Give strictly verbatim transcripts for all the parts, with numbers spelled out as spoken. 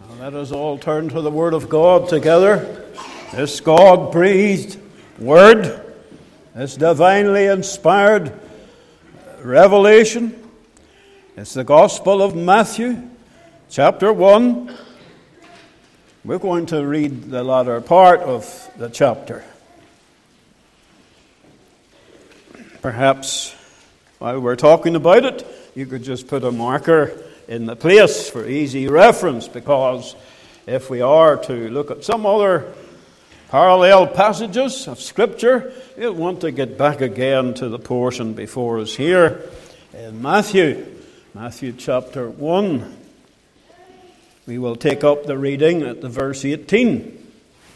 Let us all turn to the Word of God together. This God-breathed Word, this divinely inspired revelation, it's the Gospel of Matthew, chapter one. We're going to read the latter part of the chapter. Perhaps while we're talking about it, you could just put a marker in the place for easy reference, because if we are to look at some other parallel passages of Scripture, you'll want to get back again to the portion before us here in Matthew, Matthew chapter one. We will take up the reading at the verse eighteen.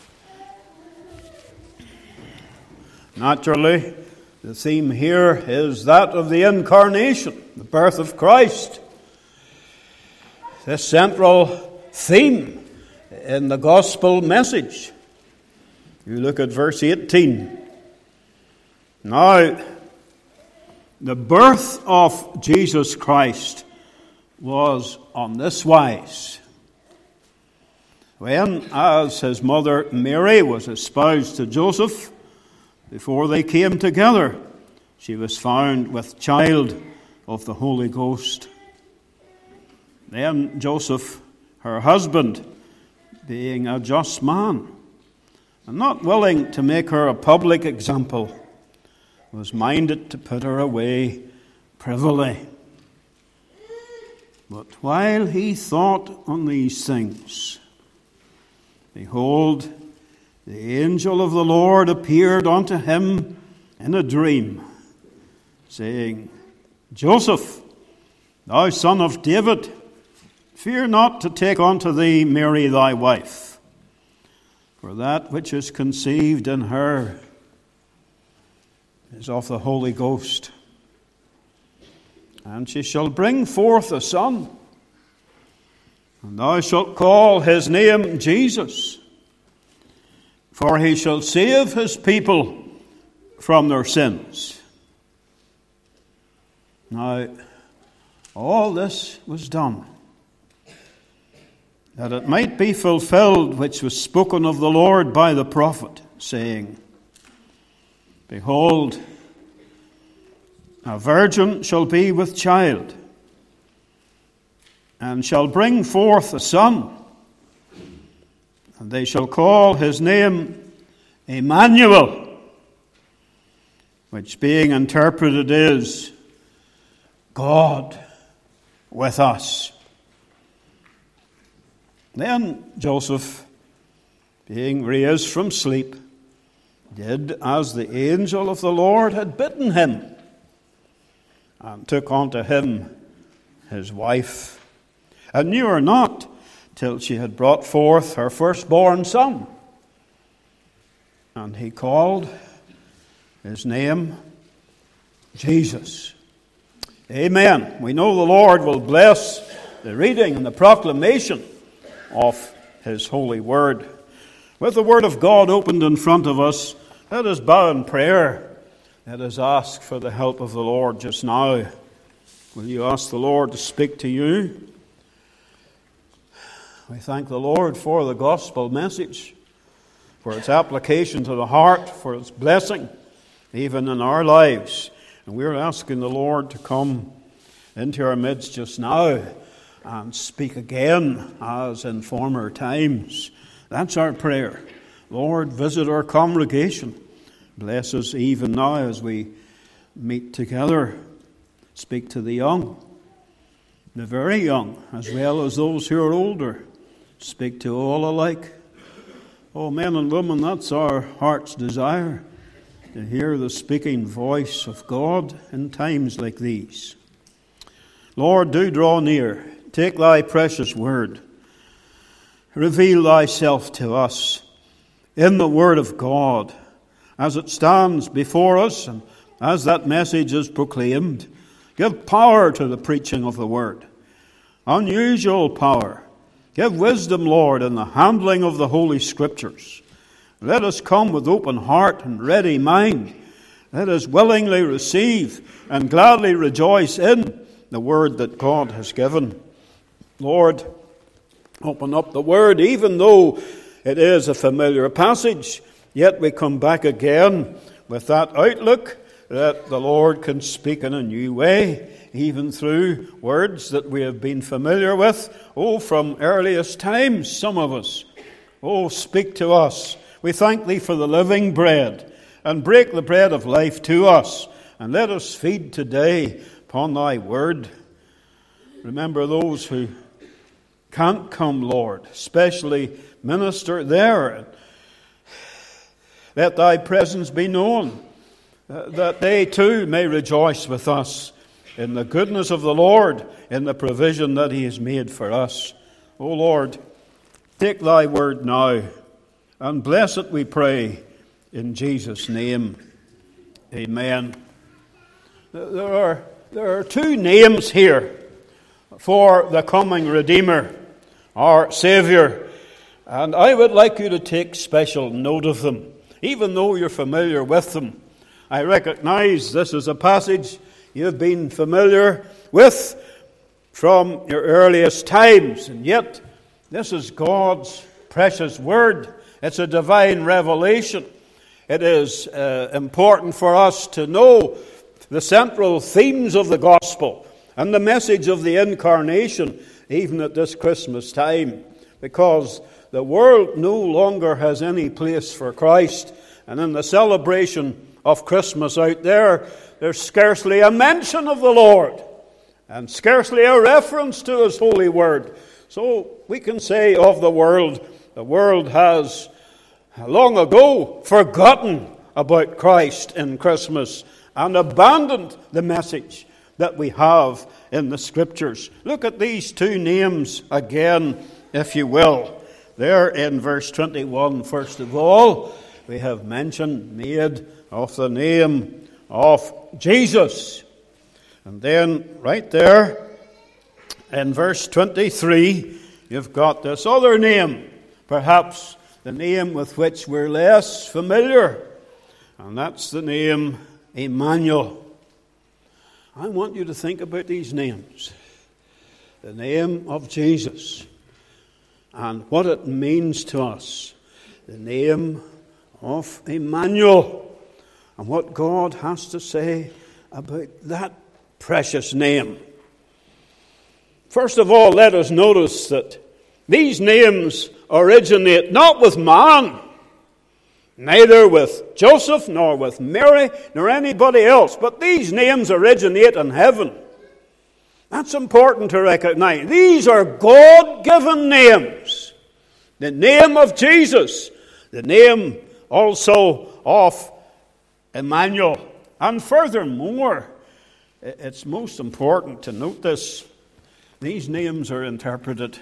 Naturally, the theme here is that of the incarnation, the birth of Christ. The central theme in the gospel message. You look at verse eighteen. Now, the birth of Jesus Christ was on this wise. When, as his mother Mary was espoused to Joseph, before they came together, she was found with child of the Holy Ghost. Then Joseph, her husband, being a just man, and not willing to make her a public example, was minded to put her away privily. But while he thought on these things, behold, the angel of the Lord appeared unto him in a dream, saying, Joseph, thou son of David, fear not to take unto thee Mary thy wife, for that which is conceived in her is of the Holy Ghost. And she shall bring forth a son, and thou shalt call his name Jesus, for he shall save his people from their sins. Now, all this was done that it might be fulfilled which was spoken of the Lord by the prophet, saying, Behold, a virgin shall be with child, and shall bring forth a son, and they shall call his name Emmanuel, which being interpreted is God with us. Then Joseph, being raised from sleep, did as the angel of the Lord had bidden him, and took unto him his wife, and knew her not till she had brought forth her firstborn son. And he called his name Jesus. Amen. We know the Lord will bless the reading and the proclamation of his holy word. With the word of God opened in front of us, let us bow in prayer. Let us ask for the help of the Lord just now. Will you ask the Lord to speak to you? We thank the Lord for the gospel message, for its application to the heart, for its blessing, even in our lives. And we're asking the Lord to come into our midst just now and speak again as in former times. That's our prayer. Lord, visit our congregation. Bless us even now as we meet together. Speak to the young, the very young, as well as those who are older. Speak to all alike. Oh, men and women, that's our heart's desire, to hear the speaking voice of God in times like these. Lord, do draw near. Take thy precious word. Reveal thyself to us in the word of God as it stands before us and as that message is proclaimed. Give power to the preaching of the word. Unusual power. Give wisdom, Lord, in the handling of the Holy Scriptures. Let us come with open heart and ready mind. Let us willingly receive and gladly rejoice in the word that God has given. Lord, open up the Word, even though it is a familiar passage, yet we come back again with that outlook that the Lord can speak in a new way, even through words that we have been familiar with, oh, from earliest times, some of us. Oh, speak to us. We thank Thee for the living bread, and break the bread of life to us, and let us feed today upon Thy Word. Remember those who can't come, Lord, especially minister there. Let Thy presence be known, that they too may rejoice with us in the goodness of the Lord, in the provision that He has made for us. O Lord, take Thy Word now, and bless it, we pray, in Jesus' name. Amen. There are, there are two names here for the coming Redeemer, our Saviour, and I would like you to take special note of them, even though you're familiar with them. I recognize this is a passage you've been familiar with from your earliest times, and yet this is God's precious Word. It's a divine revelation. It is uh, important for us to know the central themes of the gospel and the message of the incarnation, even at this Christmas time, because the world no longer has any place for Christ, and in the celebration of Christmas out there, there's scarcely a mention of the Lord, and scarcely a reference to His holy word. So we can say of the world, the world has long ago forgotten about Christ in Christmas and abandoned the message that we have in the Scriptures. Look at these two names again, if you will. There in verse twenty-one, first of all, we have mention made of the name of Jesus. And then right there in verse twenty-three, you've got this other name, perhaps the name with which we're less familiar, and that's the name Emmanuel. I want you to think about these names. The name of Jesus and what it means to us. The name of Emmanuel and what God has to say about that precious name. First of all, let us notice that these names originate not with man, neither with Joseph, nor with Mary, nor anybody else, but these names originate in heaven. That's important to recognize. These are God-given names. The name of Jesus, the name also of Emmanuel. And furthermore, it's most important to note this. These names are interpreted.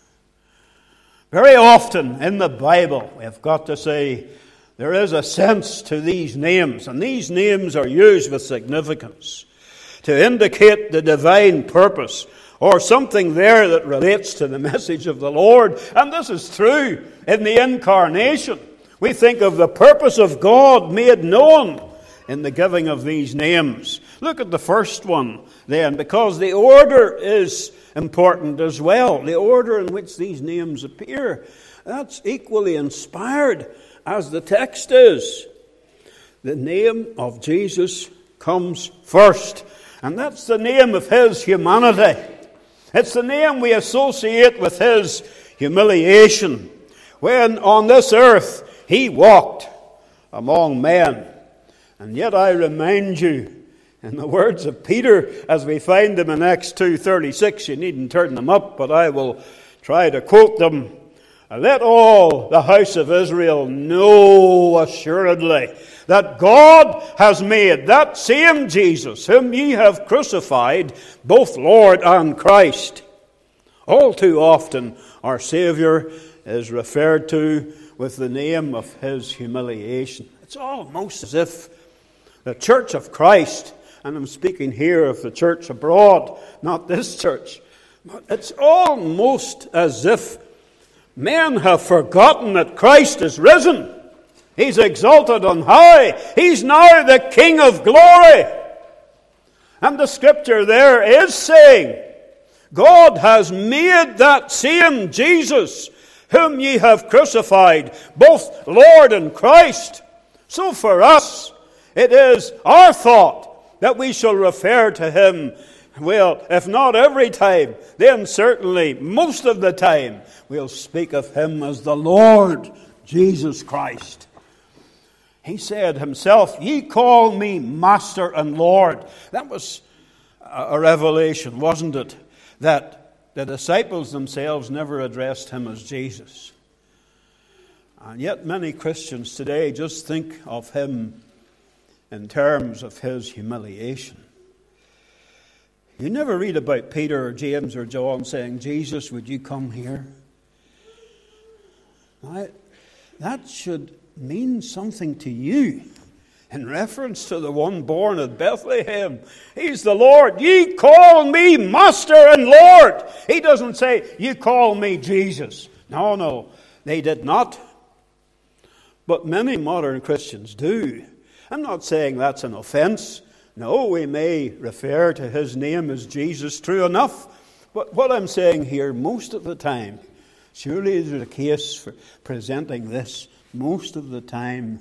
Very often in the Bible, we've got to say, there is a sense to these names, and these names are used with significance to indicate the divine purpose or something there that relates to the message of the Lord. And this is true in the incarnation. We think of the purpose of God made known in the giving of these names. Look at the first one then, because the order is important as well. The order in which these names appear, that's equally inspired as the text is. The name of Jesus comes first, and that's the name of His humanity. It's the name we associate with His humiliation, when on this earth He walked among men. And yet I remind you, in the words of Peter, as we find them in Acts two thirty-six, you needn't turn them up, but I will try to quote them. Let all the house of Israel know assuredly that God has made that same Jesus, whom ye have crucified, both Lord and Christ. All too often our Saviour is referred to with the name of His humiliation. It's almost as if the Church of Christ, and I'm speaking here of the church abroad, not this church, but it's almost as if men have forgotten that Christ is risen. He's exalted on high. He's now the King of glory. And the Scripture there is saying God has made that same Jesus, whom ye have crucified, both Lord and Christ. So for us, it is our thought that we shall refer to him, well, if not every time, then certainly most of the time, we'll speak of him as the Lord Jesus Christ. He said himself, "Ye call me Master and Lord." That was a revelation, wasn't it? That the disciples themselves never addressed him as Jesus. And yet many Christians today just think of him in terms of his humiliation. You never read about Peter or James or John saying, "Jesus, would you come here?" Now, that should mean something to you in reference to the one born at Bethlehem. He's the Lord. "Ye call me Master and Lord." He doesn't say, "You call me Jesus." No, no, they did not. But many modern Christians do. I'm not saying that's an offense. No, we may refer to his name as Jesus, true enough. But what I'm saying here, most of the time, surely there's a case for presenting this most of the time.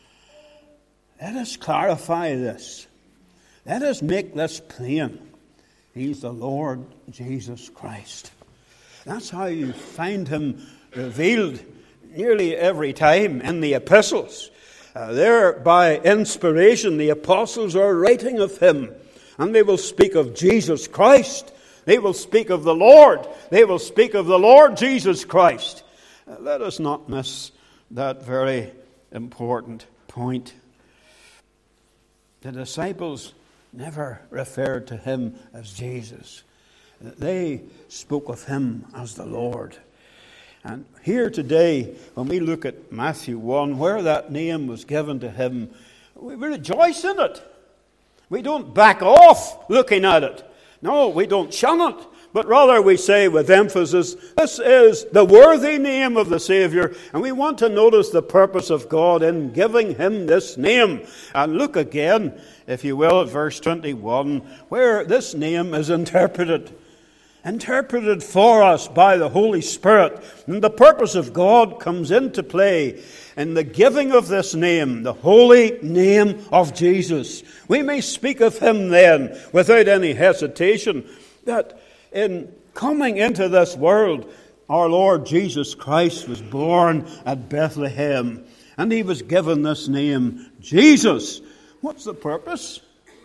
Let us clarify this. Let us make this plain. He's the Lord Jesus Christ. That's how you find him revealed nearly every time in the epistles. Uh, there, by inspiration, the apostles are writing of him. And they will speak of Jesus Christ. They will speak of the Lord. They will speak of the Lord Jesus Christ. Uh, let us not miss that very important point. The disciples never referred to him as Jesus. They spoke of him as the Lord. And here today, when we look at Matthew one, where that name was given to him, we rejoice in it. We don't back off looking at it. No, we don't shun it. But rather we say with emphasis, this is the worthy name of the Savior. And we want to notice the purpose of God in giving him this name. And look again, if you will, at verse twenty-one, where this name is interpreted. Interpreted for us by the Holy Spirit. And the purpose of God comes into play in the giving of this name, the holy name of Jesus. We may speak of him then without any hesitation that in coming into this world, our Lord Jesus Christ was born at Bethlehem. And he was given this name, Jesus. What's the purpose?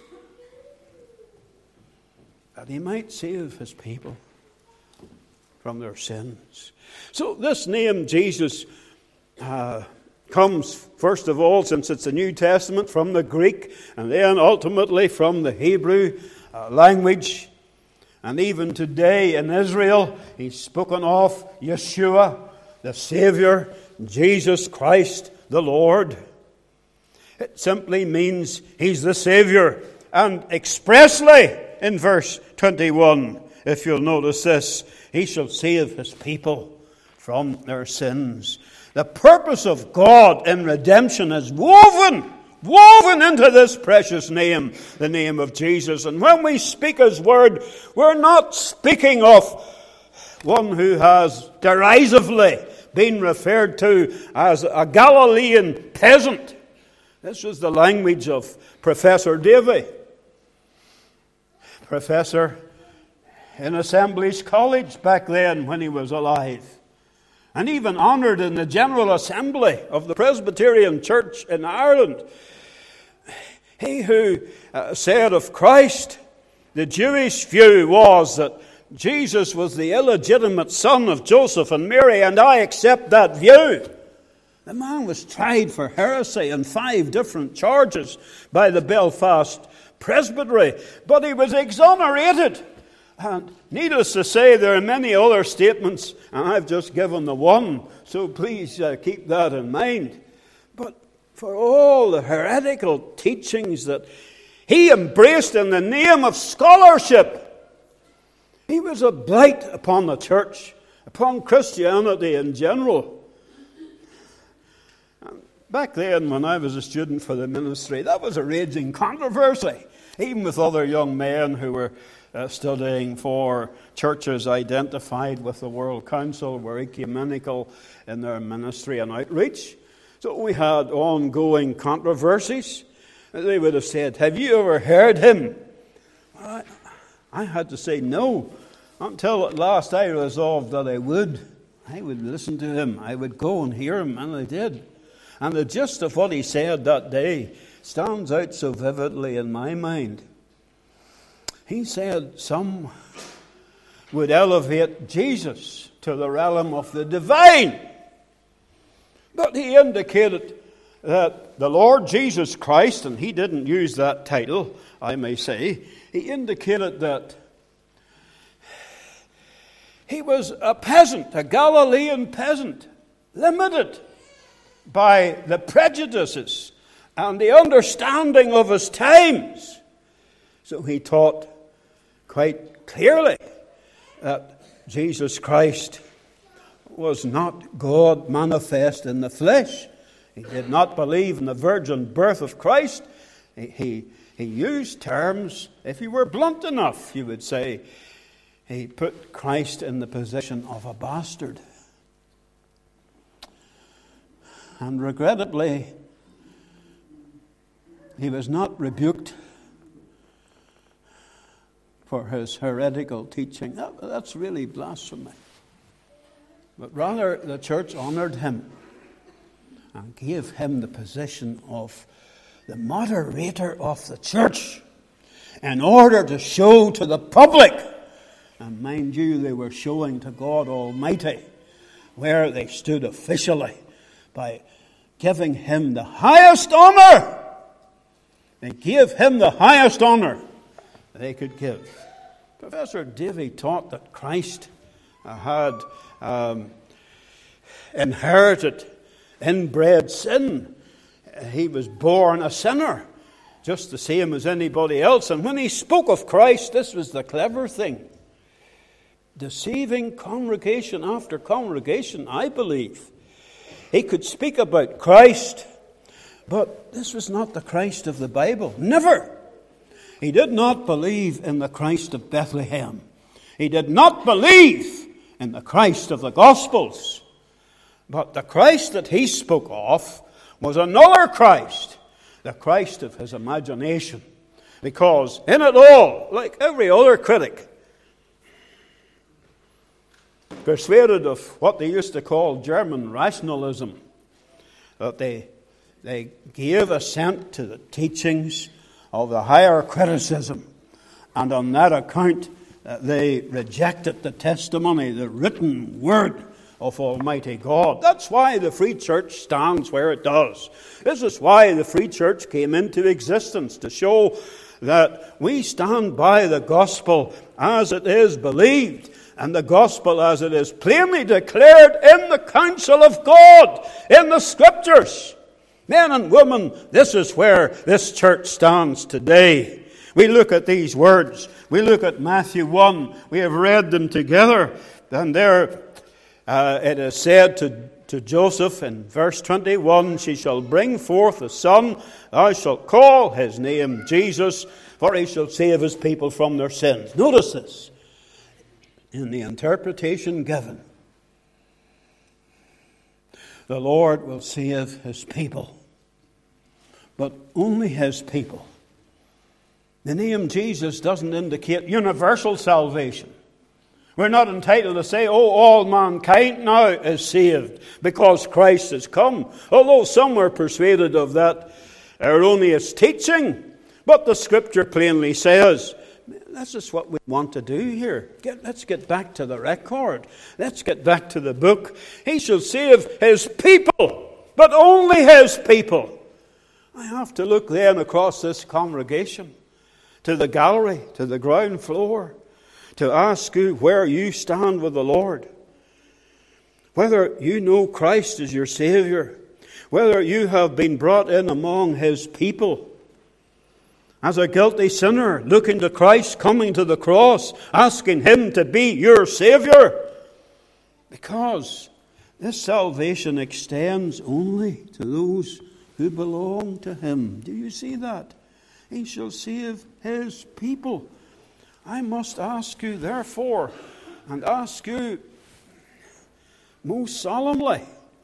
That he might save his people from their sins. So this name, Jesus, uh, comes, first of all, since it's the New Testament, from the Greek, and then ultimately from the Hebrew uh, language. And even today in Israel, he's spoken of Yeshua, the Savior, Jesus Christ, the Lord. It simply means he's the Savior. And expressly, in verse twenty-one, if you'll notice this, he shall save his people from their sins. The purpose of God in redemption is woven, woven into this precious name, the name of Jesus. And when we speak his word, we're not speaking of one who has derisively been referred to as a Galilean peasant. This was the language of Professor Davy. Professor in Assemblies College back then when he was alive. And even honoured in the General Assembly of the Presbyterian Church in Ireland. He who uh, said of Christ, the Jewish view was that Jesus was the illegitimate son of Joseph and Mary, and I accept that view. The man was tried for heresy and five different charges by the Belfast Presbytery, but he was exonerated. And needless to say, there are many other statements, and I've just given the one, so please uh, keep that in mind. But for all the heretical teachings that he embraced in the name of scholarship, he was a blight upon the church, upon Christianity in general. Back then, when I was a student for the ministry, that was a raging controversy, even with other young men who were uh, studying for churches identified with the World Council, were ecumenical in their ministry and outreach. So we had ongoing controversies. They would have said, have you ever heard him? Well, I, I had to say no, until at last I resolved that I would. I would listen to him. I would go and hear him, and I did. And the gist of what he said that day stands out so vividly in my mind. He said some would elevate Jesus to the realm of the divine. But he indicated that the Lord Jesus Christ, and he didn't use that title, I may say, he indicated that he was a peasant, a Galilean peasant, limited by the prejudices and the understanding of his times. So he taught quite clearly that Jesus Christ was not God manifest in the flesh. He did not believe in the virgin birth of Christ. He, he, he used terms, if you were blunt enough, you would say, he put Christ in the position of a bastard. And regrettably, he was not rebuked for his heretical teaching. That, that's really blasphemy. But rather, the church honored him and gave him the position of the moderator of the church in order to show to the public, and mind you, they were showing to God Almighty where they stood officially by giving him the highest honor. They gave him the highest honor they could give. Professor Davy taught that Christ had um, inherited inbred sin. He was born a sinner, just the same as anybody else. And when he spoke of Christ, this was the clever thing. Deceiving congregation after congregation, I believe. He could speak about Christ, but this was not the Christ of the Bible. Never. He did not believe in the Christ of Bethlehem. He did not believe in the Christ of the Gospels. But the Christ that he spoke of was another Christ, the Christ of his imagination. Because in it all, like every other critic, persuaded of what they used to call German rationalism, that they, they gave assent to the teachings of the higher criticism, and on that account uh, they rejected the testimony, the written word of Almighty God. That's why the Free Church stands where it does. This is why the Free Church came into existence, to show that we stand by the gospel as it is believed, and the gospel as it is plainly declared in the counsel of God, in the Scriptures. Men and women, this is where this church stands today. We look at these words. We look at Matthew one. We have read them together. And there uh, it is said to, to Joseph in verse twenty-one, she shall bring forth a son. Thou shalt call his name Jesus, for he shall save his people from their sins. Notice this. In the interpretation given, the Lord will save his people, but only his people. The name Jesus doesn't indicate universal salvation. We're not entitled to say, oh, all mankind now is saved because Christ has come. Although some are persuaded of that erroneous teaching. But the Scripture plainly says, this is what we want to do here. Get, let's get back to the record. Let's get back to the book. He shall save his people, but only his people. I have to look then across this congregation, to the gallery, to the ground floor, to ask you where you stand with the Lord. Whether you know Christ as your Savior, whether you have been brought in among his people, as a guilty sinner, looking to Christ, coming to the cross, asking him to be your Savior. Because this salvation extends only to those who belong to him. Do you see that? He shall save his people. I must ask you, therefore, and ask you most solemnly,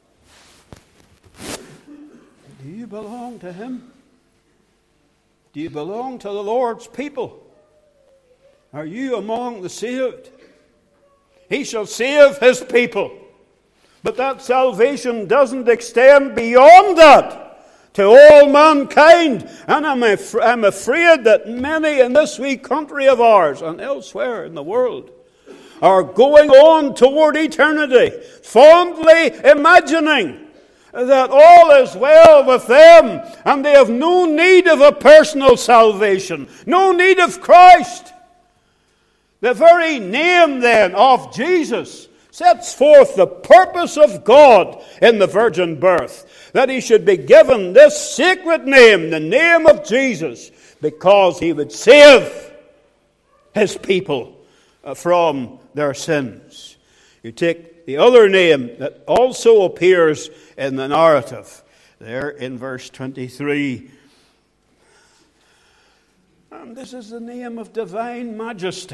do you belong to Him? Do you belong to the Lord's people? Are you among the saved? He shall save His people. But that salvation doesn't extend beyond that to all mankind. And I'm, af- I'm afraid that many in this wee country of ours and elsewhere in the world are going on toward eternity, fondly imagining that all is well with them and they have no need of a personal salvation, no need of Christ. The very name then of Jesus sets forth the purpose of God in the virgin birth, that He should be given this sacred name, the name of Jesus, because He would save His people from their sins. You take the other name that also appears in the narrative, there in verse twenty-three. And this is the name of divine majesty.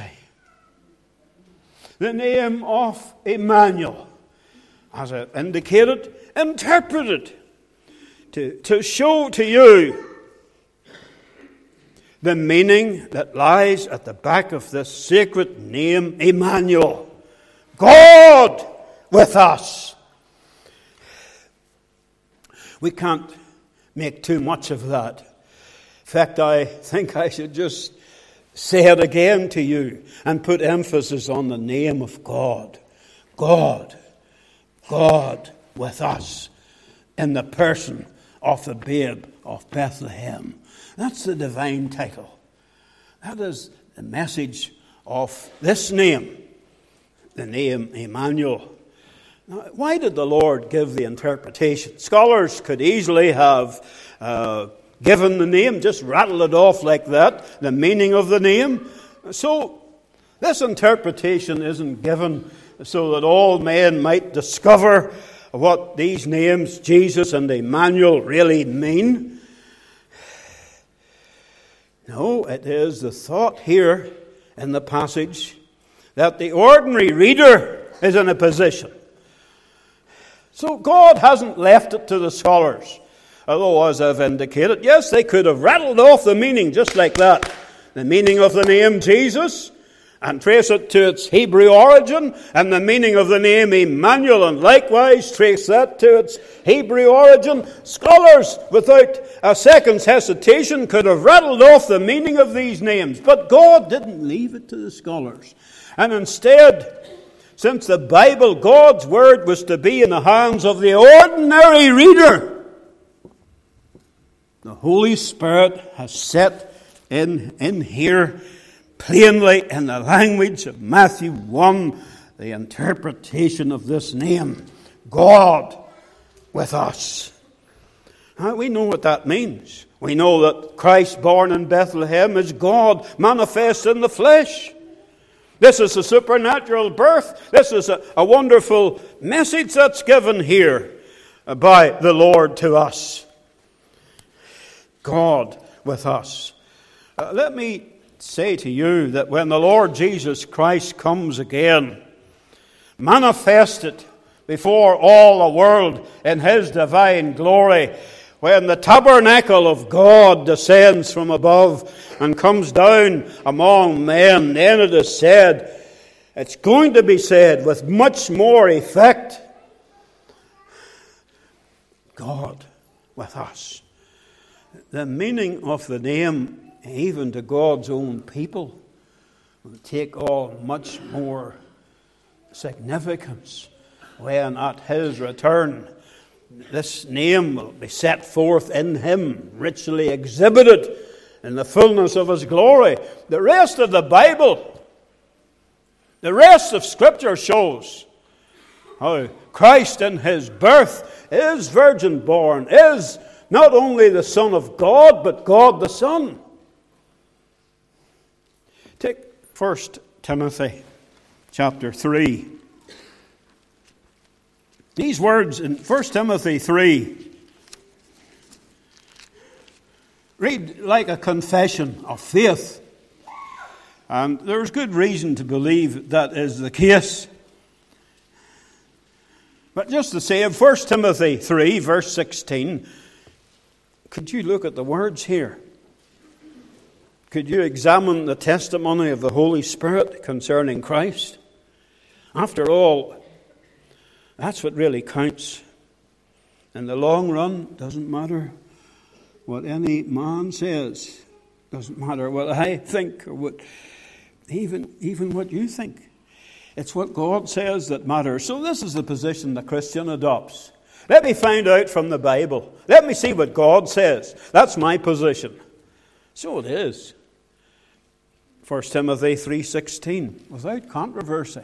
The name of Emmanuel, as I indicated, interpreted to, to show to you the meaning that lies at the back of this sacred name, Emmanuel. God with us. We can't make too much of that. In fact, I think I should just say it again to you and put emphasis on the name of God. God. God with us in the person of the babe of Bethlehem. That's the divine title. That is the message of this name, the name Emmanuel. Now, why did the Lord give the interpretation? Scholars could easily have uh, given the name, just rattle it off like that, the meaning of the name. So, this interpretation isn't given so that all men might discover what these names, Jesus and Emmanuel, really mean. No, it is the thought here in the passage that the ordinary reader is in a position. So God hasn't left it to the scholars. Although, as I've indicated, yes, they could have rattled off the meaning just like that. The meaning of the name Jesus, and trace it to its Hebrew origin, and the meaning of the name Emmanuel, and likewise trace that to its Hebrew origin. Scholars, without a second's hesitation, could have rattled off the meaning of these names. But God didn't leave it to the scholars. And instead, since the Bible, God's Word, was to be in the hands of the ordinary reader, the Holy Spirit has set in, in here plainly in the language of Matthew one the interpretation of this name, God with us. Now, we know what that means. We know that Christ born in Bethlehem is God manifest in the flesh. This is a supernatural birth. This is a, a wonderful message that's given here by the Lord to us. God with us. Uh, let me say to you that when the Lord Jesus Christ comes again, manifested before all the world in His divine glory, when the tabernacle of God descends from above and comes down among men, then it is said, it's going to be said with much more effect, God with us. The meaning of the name, even to God's own people, will take on much more significance when at His return this name will be set forth in Him, richly exhibited in the fullness of His glory. The rest of the Bible, the rest of Scripture shows how Christ in His birth is virgin born, is not only the Son of God, but God the Son. Take First Timothy chapter three. These words in First Timothy three read like a confession of faith. And there's good reason to believe that is the case. But just the same, First Timothy three, verse sixteen, could you look at the words here? Could you examine the testimony of the Holy Spirit concerning Christ? After all, that's what really counts. In the long run, doesn't matter what any man says. Doesn't matter what I think or what even, even what you think. It's what God says that matters. So this is the position the Christian adopts. Let me find out from the Bible. Let me see what God says. That's my position. So it is. First Timothy three sixteen, without controversy.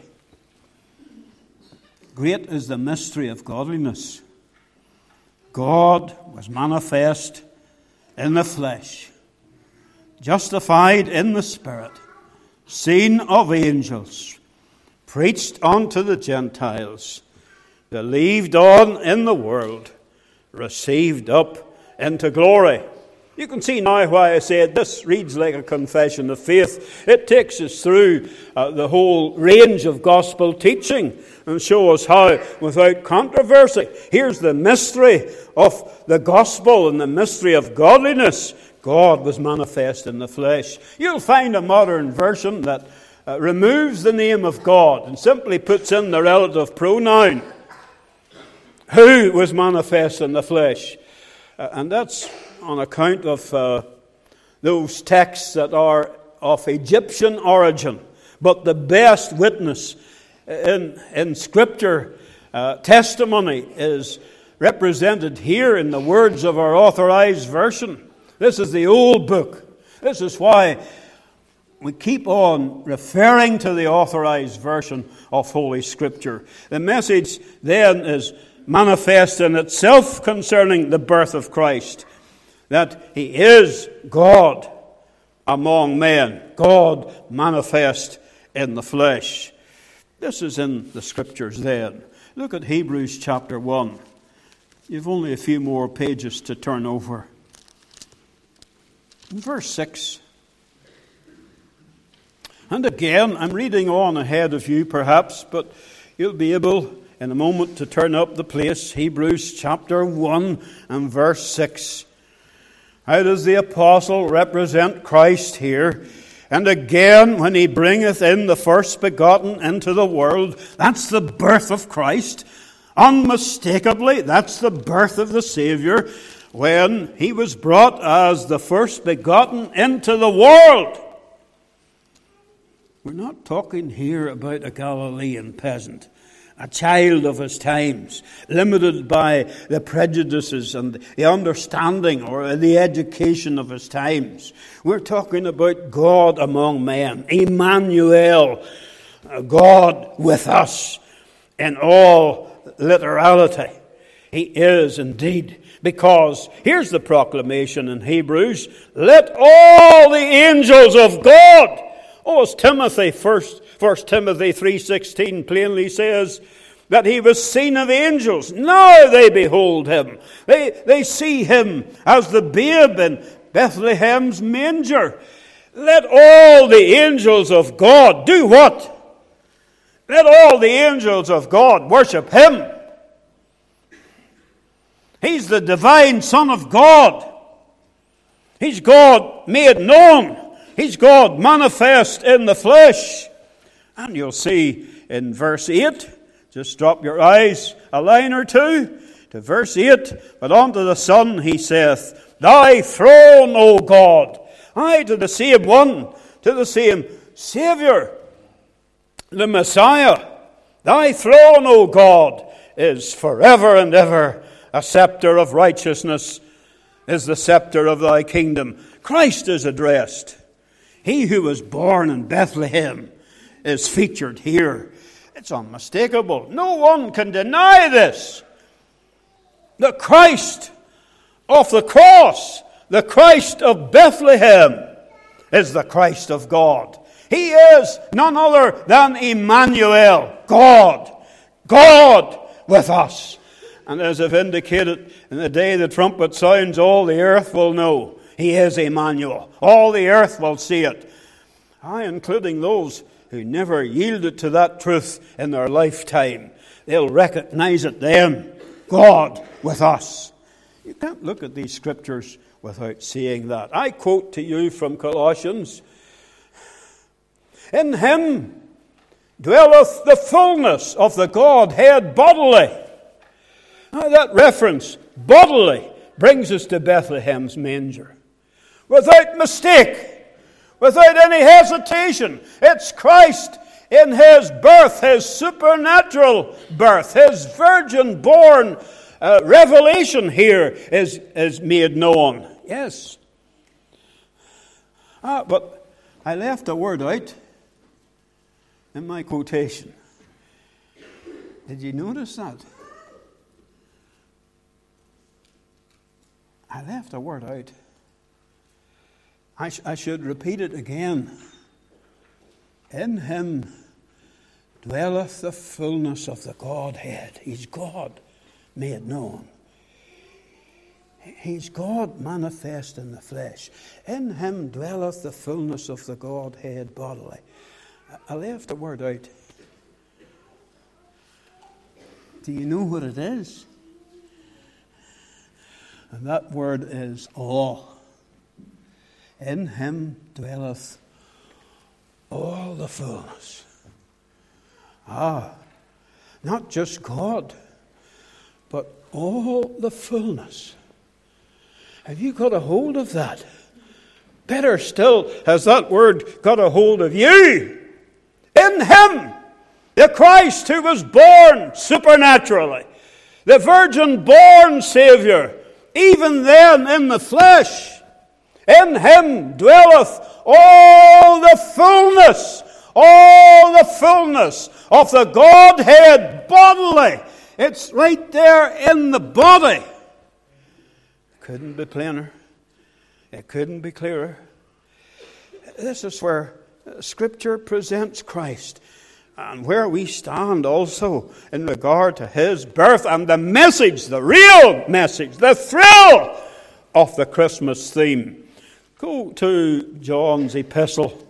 Great is the mystery of godliness. God was manifest in the flesh, justified in the Spirit, seen of angels, preached unto the Gentiles, believed on in the world, received up into glory. You can see now why I said this reads like a confession of faith. It takes us through uh, the whole range of gospel teaching and shows how, without controversy, here's the mystery of the gospel and the mystery of godliness. God was manifest in the flesh. You'll find a modern version that Uh, removes the name of God and simply puts in the relative pronoun. Who was manifest in the flesh? Uh, and that's on account of uh, those texts that are of Egyptian origin. But the best witness in, in Scripture uh, testimony is represented here in the words of our authorized version. This is the old book. This is why we keep on referring to the authorized version of Holy Scripture. The message then is manifest in itself concerning the birth of Christ, that He is God among men, God manifest in the flesh. This is in the Scriptures then. Look at Hebrews chapter one. You've only a few more pages to turn over. In verse six. And again, I'm reading on ahead of you perhaps, but you'll be able in a moment to turn up the place. Hebrews chapter one and verse six. How does the apostle represent Christ here? And again, when he bringeth in the first begotten into the world, that's the birth of Christ. Unmistakably, that's the birth of the Savior, when he was brought as the first begotten into the world. We're not talking here about a Galilean peasant, a child of his times, limited by the prejudices and the understanding or the education of his times. We're talking about God among men, Emmanuel, God with us in all literality. He is indeed, because here's the proclamation in Hebrews, let all the angels of God. Oh, as Timothy, first, First Timothy three sixteen plainly says, that he was seen of angels. Now they behold him. They, they see him as the babe in Bethlehem's manger. Let all the angels of God do what? Let all the angels of God worship him. He's the divine Son of God. He's God made known. He's God manifest in the flesh. And you'll see in verse eight, just drop your eyes a line or two to verse eight. But unto the Son he saith, Thy throne, O God. Aye, to the same one, to the same Saviour, the Messiah. Thy throne, O God, is forever and ever. A scepter of righteousness is the scepter of thy kingdom. Christ is addressed. He who was born in Bethlehem is featured here. It's unmistakable. No one can deny this. The Christ of the cross, the Christ of Bethlehem, is the Christ of God. He is none other than Emmanuel, God. God with us. And as I've indicated, in the day the trumpet sounds, all the earth will know He is Emmanuel. All the earth will see it. Aye, including those who never yielded to that truth in their lifetime. They'll recognize it then. God with us. You can't look at these scriptures without seeing that. I quote to you from Colossians. In him dwelleth the fullness of the Godhead bodily. Now that reference, bodily, brings us to Bethlehem's manger. Without mistake, without any hesitation, it's Christ in his birth, his supernatural birth, his virgin-born uh, revelation here is, is made known. Yes. Ah, but I left a word out in my quotation. Did you notice that? I left a word out. I, sh- I should repeat it again. In him dwelleth the fullness of the Godhead. He's God made known. He's God manifest in the flesh. In him dwelleth the fullness of the Godhead bodily. I left a word out. Do you know what it is? And that word is all. In him dwelleth all the fullness. Ah, not just God, but all the fullness. Have you got a hold of that? Better still, has that word got a hold of you? In him, the Christ who was born supernaturally, the virgin-born Savior, even then in the flesh, in him dwelleth all the fullness, all the fullness of the Godhead bodily. It's right there in the body. Couldn't be plainer. It couldn't be clearer. This is where Scripture presents Christ, and where we stand also in regard to his birth and the message, the real message, the thrill of the Christmas theme. Go to John's epistle.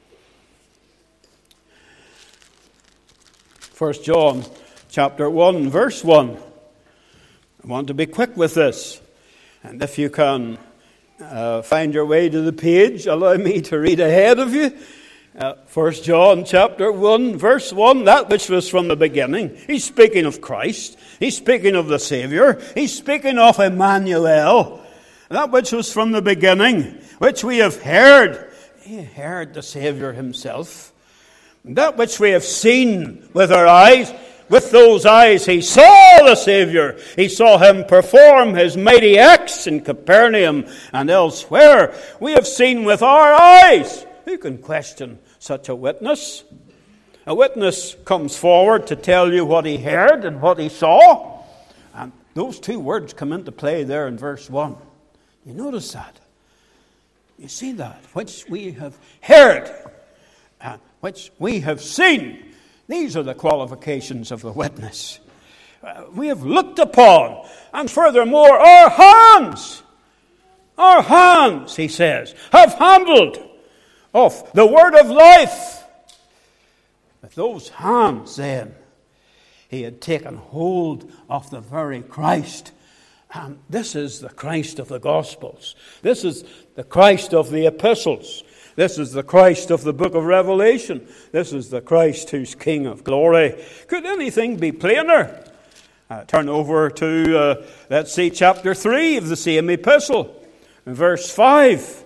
First John chapter one, verse one. I want to be quick with this. And if you can uh, find your way to the page, allow me to read ahead of you. Uh, First John chapter one, verse one, that which was from the beginning. He's speaking of Christ. He's speaking of the Savior. He's speaking of Emmanuel. That which was from the beginning, which we have heard. He heard the Savior himself. That which we have seen with our eyes. With those eyes he saw the Savior. He saw him perform his mighty acts in Capernaum and elsewhere. We have seen with our eyes. Who can question such a witness? A witness comes forward to tell you what he heard and what he saw. And those two words come into play there in verse one. You notice that? You see that? Which we have heard, and which we have seen. These are the qualifications of the witness. Uh, we have looked upon, and furthermore, our hands, our hands, he says, have handled of the word of life. With those hands, then, he had taken hold of the very Christ. And this is the Christ of the Gospels. This is the Christ of the epistles. This is the Christ of the book of Revelation. This is the Christ who's King of glory. Could anything be plainer? Uh, turn over to, uh, let's see, chapter three of the same epistle, verse five.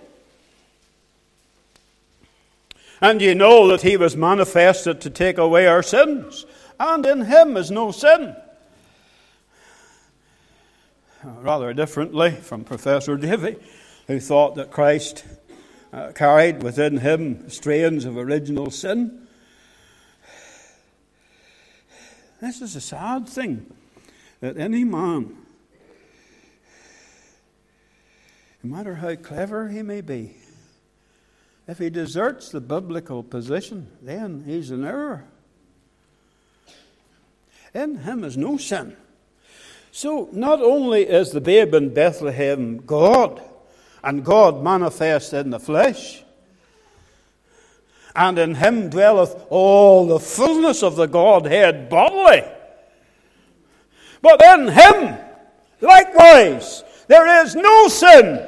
And ye know that he was manifested to take away our sins, and in him is no sin. Rather differently from Professor Davy, who thought that Christ uh, carried within him strains of original sin. This is a sad thing, that any man, no matter how clever he may be, if he deserts the biblical position, then he's in error. In him is no sin. So not only is the babe in Bethlehem God, and God manifest in the flesh, And in him dwelleth all the fullness of the Godhead bodily. But in him, likewise, there is no sin.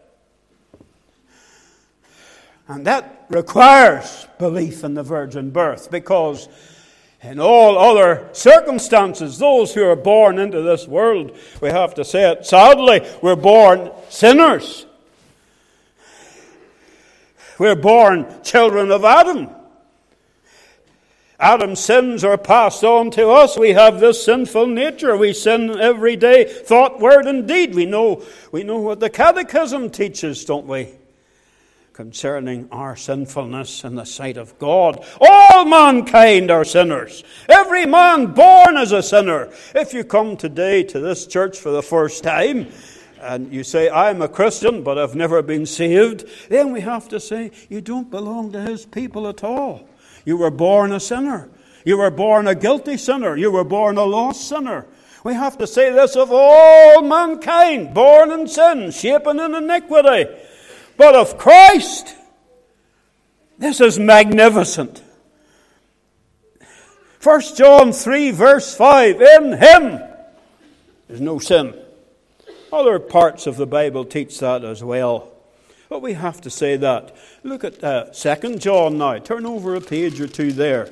And that requires belief in the virgin birth, because in all other circumstances, those who are born into this world, we have to say it sadly, we're born sinners. We're born children of Adam. Adam's sins are passed on to us. We have this sinful nature. We sin every day, thought, word, and deed. We know, we know what the Catechism teaches, don't we? Concerning our sinfulness in the sight of God. All mankind are sinners. Every man born is a sinner. If you come today to this church for the first time, and you say, I'm a Christian, but I've never been saved, then we have to say, you don't belong to his people at all. You were born a sinner. You were born a guilty sinner. You were born a lost sinner. We have to say this of all mankind, born in sin, shapen in iniquity. But of Christ, this is magnificent. First John three, verse five, in him there's no sin. Other parts of the Bible teach that as well. But we have to say that. Look at uh, Second John now. Turn over a page or two there.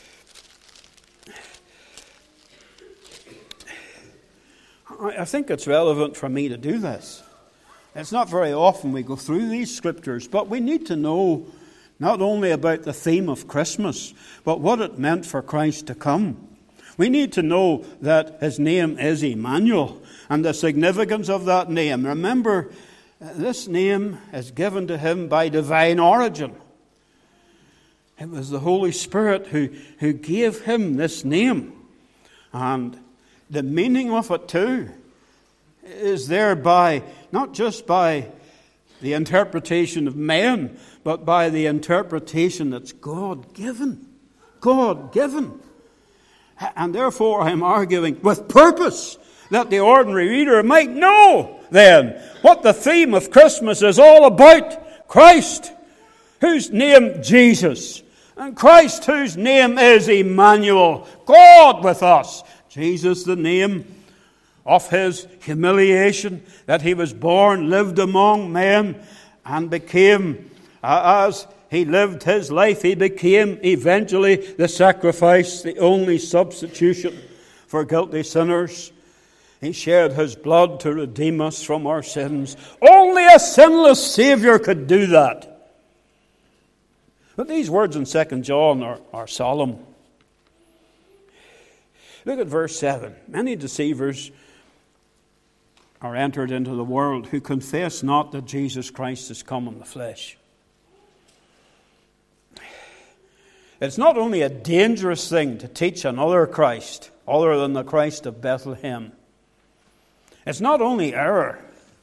I, I think it's relevant for me to do this. It's not very often we go through these scriptures, but we need to know not only about the theme of Christmas, but what it meant for Christ to come. We need to know that his name is Emmanuel and the significance of that name. Remember, this name is given to him by divine origin. It was the Holy Spirit who, who gave him this name. And the meaning of it too is thereby, not just by the interpretation of men, but by the interpretation that's God-given. God-given. And therefore I'm arguing with purpose that the ordinary reader might know then what the theme of Christmas is all about. Christ, whose name Jesus, and Christ whose name is Emmanuel, God with us. Jesus, the name of his humiliation, that he was born, lived among men, and became, uh, as he lived his life, he became eventually the sacrifice, the only substitution for guilty sinners. He shed his blood to redeem us from our sins. Only a sinless Savior could do that. But these words in Second John are, are solemn. Look at verse seven. Many deceivers are entered into the world who confess not that Jesus Christ is come in the flesh. It's not only a dangerous thing to teach another Christ other than the Christ of Bethlehem. It's not only error,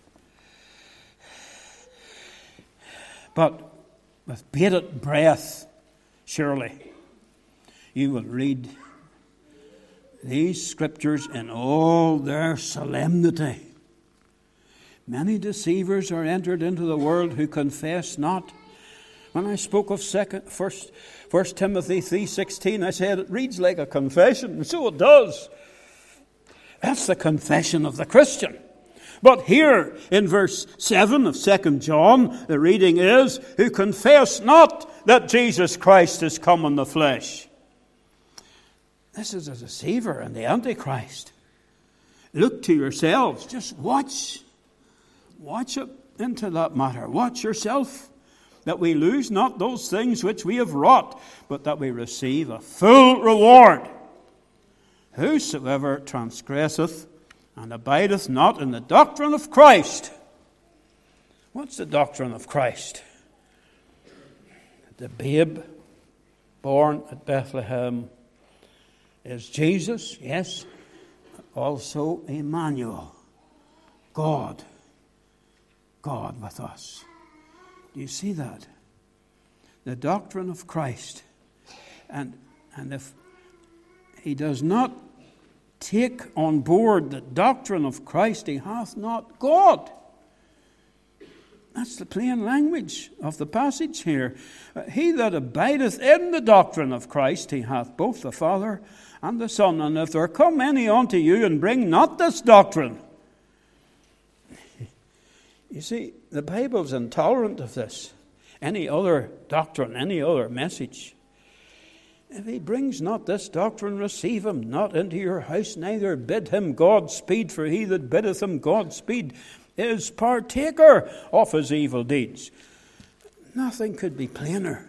but with bated breath, surely, you will read these scriptures in all their solemnity. Many deceivers are entered into the world who confess not. When I spoke of second, first, First Timothy three sixteen, I said it reads like a confession, and so it does. That's the confession of the Christian. But here in verse seven of Second John, the reading is, who confess not that Jesus Christ is come in the flesh. This is a deceiver and the Antichrist. Look to yourselves. Just watch. Watch it into that matter. Watch yourself, that we lose not those things which we have wrought, but that we receive a full reward. Whosoever transgresseth and abideth not in the doctrine of Christ. What's the doctrine of Christ? The babe born at Bethlehem is Jesus, yes, also Emmanuel, God, God with us. Do you see that? The doctrine of Christ. And, and if he does not take on board the doctrine of Christ, he hath not God. That's the plain language of the passage here. Uh, he that abideth in the doctrine of Christ, he hath both the Father and the Son. And if there come any unto you and bring not this doctrine. You see, the Bible's intolerant of this. Any other doctrine, any other message. If he brings not this doctrine, receive him not into your house, neither bid him Godspeed, for he that biddeth him Godspeed is partaker of his evil deeds. Nothing could be plainer.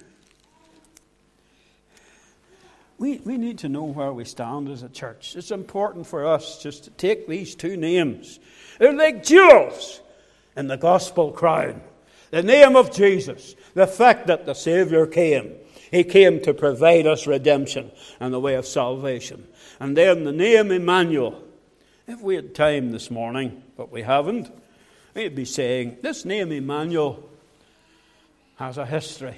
We, we need to know where we stand as a church. It's important for us just to take these two names. They're like jewels in the gospel crown. The name of Jesus, the fact that the Saviour came. He came to provide us redemption and the way of salvation. And then the name Emmanuel. If we had time this morning, but we haven't, we'd be saying, this name Emmanuel has a history.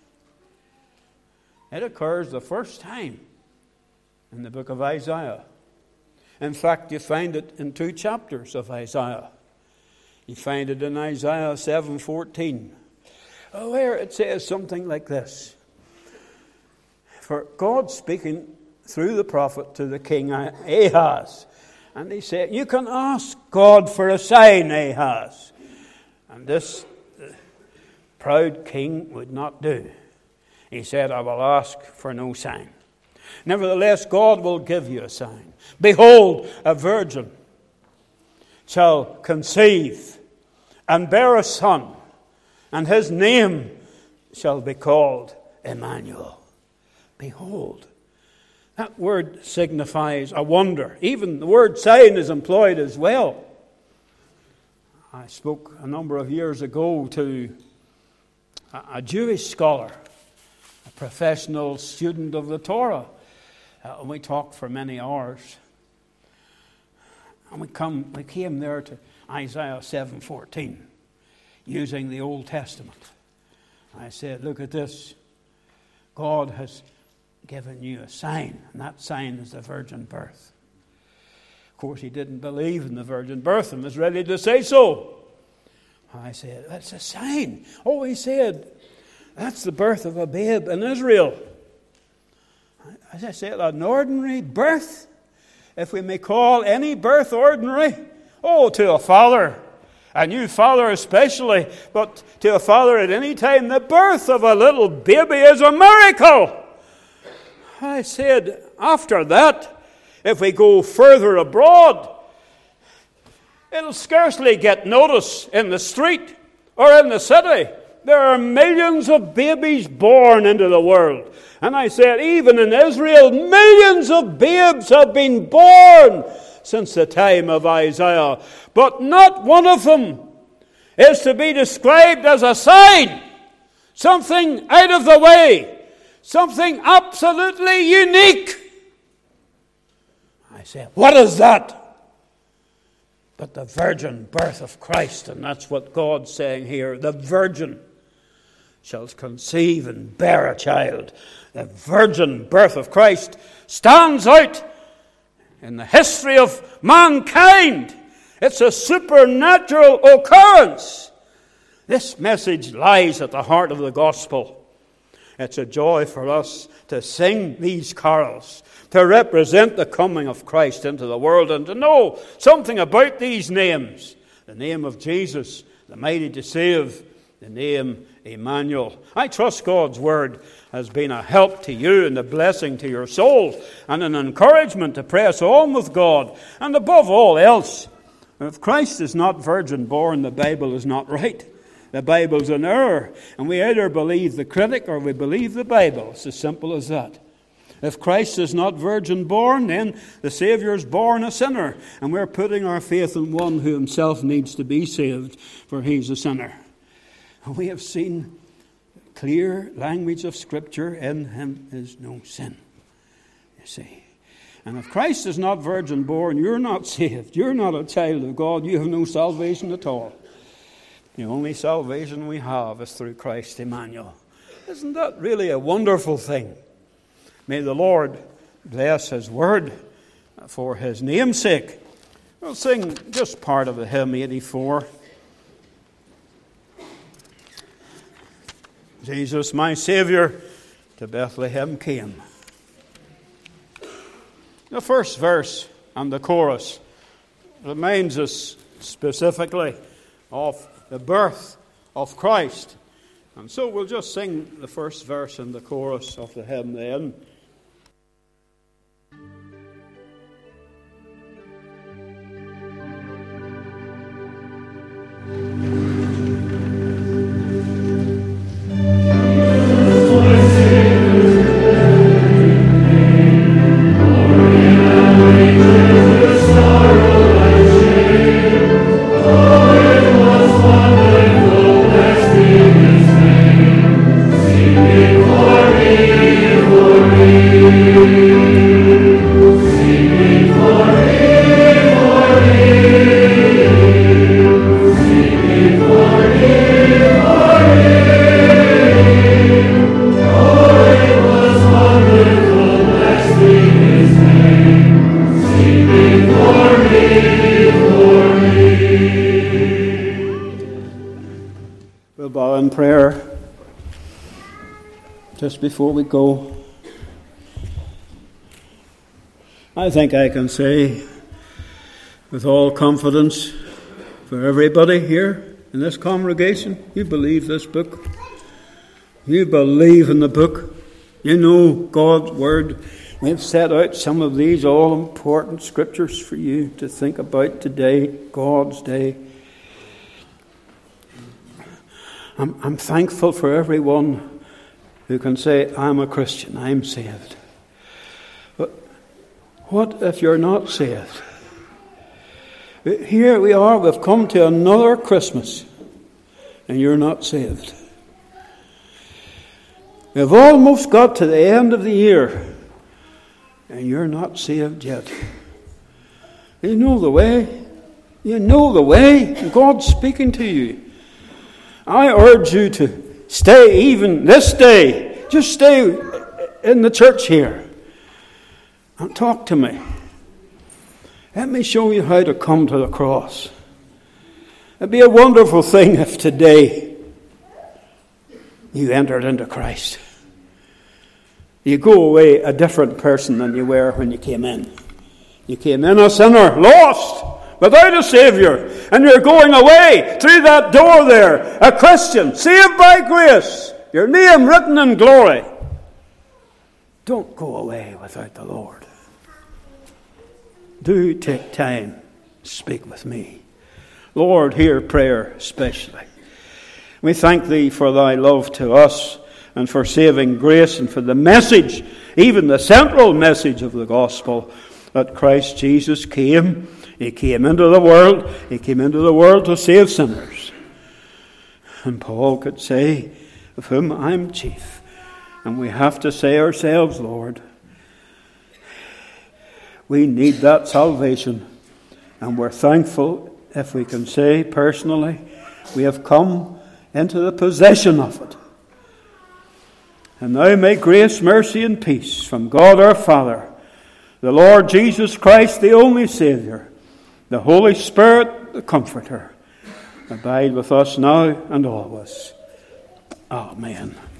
It occurs the first time in the book of Isaiah. In fact, you find it in two chapters of Isaiah. You find it in Isaiah seven fourteen, where it says something like this. For God speaking through the prophet to the king Ahaz. And he said, you can ask God for a sign, Ahaz. And this proud king would not do. He said, I will ask for no sign. Nevertheless, God will give you a sign. Behold, a virgin shall conceive and bear a son, and his name shall be called Emmanuel. Behold. That word signifies a wonder. Even the word sign is employed as well. I spoke a number of years ago to a Jewish scholar, a professional student of the Torah, uh, and we talked for many hours. And we come, we came there to Isaiah seven fourteen, using the Old Testament. I said, look at this. God has given you a sign, and that sign is the virgin birth. Of course, he didn't believe in the virgin birth and was ready to say so. I said, that's a sign. Oh, he said, that's the birth of a babe in Israel. As I said, an ordinary birth, if we may call any birth ordinary. Oh, to a father, a new father especially, but to a father at any time, the birth of a little baby is a miracle. I said, after that, if we go further abroad, it'll scarcely get notice in the street or in the city. There are millions of babies born into the world. And I said, even in Israel, millions of babes have been born since the time of Isaiah. But not one of them is to be described as a sign. Something out of the way. Something absolutely unique. I said, what is that? But the virgin birth of Christ. And that's what God's saying here. The virgin shall conceive and bear a child. The virgin birth of Christ stands out in the history of mankind. It's a supernatural occurrence. This message lies at the heart of the gospel. It's a joy for us to sing these carols, to represent the coming of Christ into the world, and to know something about these names. The name of Jesus, the mighty to save, the name Emmanuel. I trust God's word has been a help to you and a blessing to your soul, and an encouragement to press on with God. And above all else, if Christ is not virgin born, the Bible is not right. The Bible's an error, and we either believe the critic or we believe the Bible. It's as simple as that. If Christ is not virgin born, then the Saviour is born a sinner, and we're putting our faith in one who himself needs to be saved, for he's a sinner. We have seen clear language of Scripture, in him is no sin. You see. And if Christ is not virgin born, you're not saved. You're not a child of God. You have no salvation at all. The only salvation we have is through Christ Emmanuel. Isn't that really a wonderful thing? May the Lord bless his word for his name's sake. We'll sing just part of the hymn eighty-four. Jesus, my Saviour, to Bethlehem came. The first verse and the chorus reminds us specifically of the birth of Christ. And so we'll just sing the first verse and the chorus of the hymn then. Just before we go, I think I can say with all confidence for everybody here in this congregation, you believe this book. You believe in the book. You know God's Word. We've set out some of these all-important scriptures for you to think about today, God's day. I'm, I'm thankful for everyone who can say, I'm a Christian, I'm saved. But what if you're not saved? Here we are, we've come to another Christmas, and you're not saved. We've almost got to the end of the year, and you're not saved yet. You know the way. You know the way. God's speaking to you. I urge you to stay even this day. Just stay in the church here and talk to me. Let me show you how to come to the cross. It'd be a wonderful thing if today you entered into Christ. You go away a different person than you were when you came in. You came in a sinner, lost, without a Saviour, and you're going away through that door there, a Christian, saved by grace, your name written in glory. Don't go away without the Lord. Do take time, speak with me. Lord, hear prayer especially. We thank Thee for Thy love to us and for saving grace and for the message, even the central message of the gospel, that Christ Jesus came. He came into the world. He came into the world to save sinners. And Paul could say, of whom I'm chief. And we have to say ourselves, Lord, we need that salvation. And we're thankful if we can say personally, we have come into the possession of it. And now may grace, mercy, and peace from God our Father, the Lord Jesus Christ, the only Saviour, the Holy Spirit, the Comforter, abide with us now and always. Amen.